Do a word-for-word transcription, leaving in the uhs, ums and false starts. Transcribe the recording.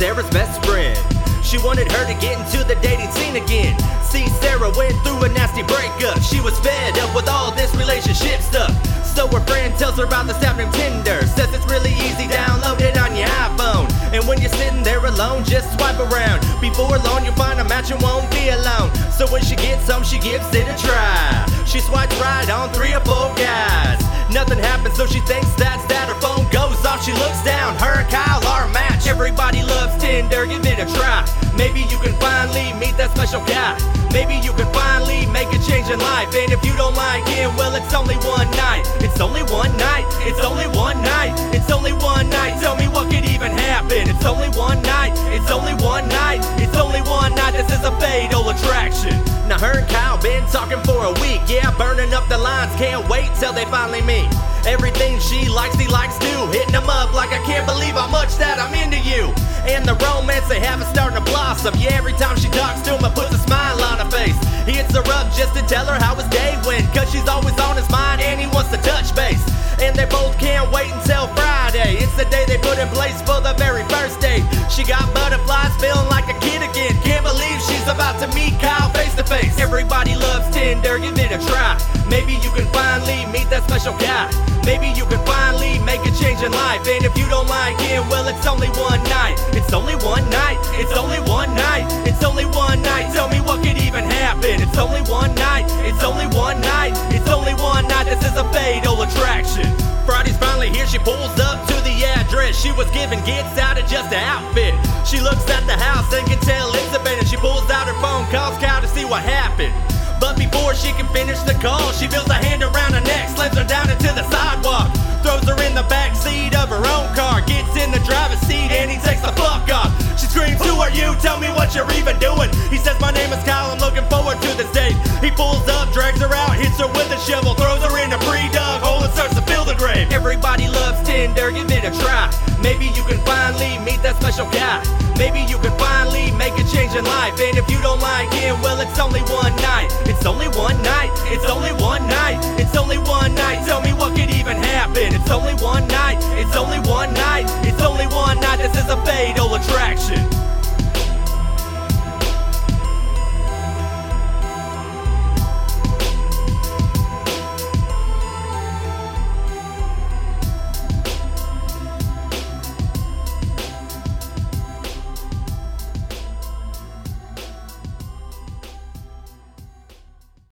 Sarah's best friend. She wanted her to get into the dating scene again. See, Sarah went through a nasty breakup. She was fed up with all this relationship stuff. So her friend tells her about this app named Tinder. Says it's really easy, download it on your iPhone. And when you're sitting there alone, just swipe around. Before long, you'll find a match and won't be alone. So when she gets home, she gives it a try. She swipes right on three or four guys. Nothing happens, so she thinks that's that. Her phone goes off, she looks down. Her and Kyle are a match. Everybody loves Tinder, give it a try. Maybe you can finally meet that special guy. Maybe you can finally make a change in life. And if you don't like him, well, it's only one night. It's only one night. It's only one night. It's only one night. Tell me what could even happen. It's only one night. It's only one night. It's only one night. This is a fatal attraction. Now her and Kyle been talking for a week. Yeah, burning up the lines. Can't wait till they finally meet. Everything she likes, he likes too. Hitting him up like I can't believe how much that I'm into you. And the romance they have is starting to blossom. Yeah, every time she talks to him, it puts a smile on her face. He hits her up just to tell her how his day went, cause she's always on his mind and he wants to touch base. And they both can't wait until Friday. It's the day they put in place for the very first date. She got butterflies, feeling like a kid again. Can't believe she's about to meet Kyle face to face. Everybody loves Tinder, give it a try. Maybe you can finally meet that special guy. Maybe you can finally make a change in life. And if you don't like him, well, it's only one night. It's only one night. It's only one night. It's only one night. Tell me what could even happen. It's only one night. It's only one night. It's only one night. This is a fatal attraction. Friday's finally here. She pulls up to the address she was given. Gets out of just an outfit. She looks at the house and can tell it's abandoned. She pulls out her phone, calls Kyle to see what happened. But before she can finish the call, she feels a hand around her neck, slams her down into the sidewalk, throws her in the back seat of her own car, gets in the driver's seat and he takes the fuck off. She screams, "Who are you? Tell me what you're even doing." He says, "My name is Kyle, I'm looking forward to this date." He pulls up, drags her out, hits her with a shovel, throws her in a pre-dug hole and starts to fill the grave. Everybody loves Tinder, give it a try. Maybe you can finally meet that special guy. Maybe you can finally make a change in life. And if you don't like him, well, it's only one night. It's only one night. It's only one night. It's only one night. Tell me what could even happen. It's only one night. It's only one night. It's only one night. This is a fatal attraction.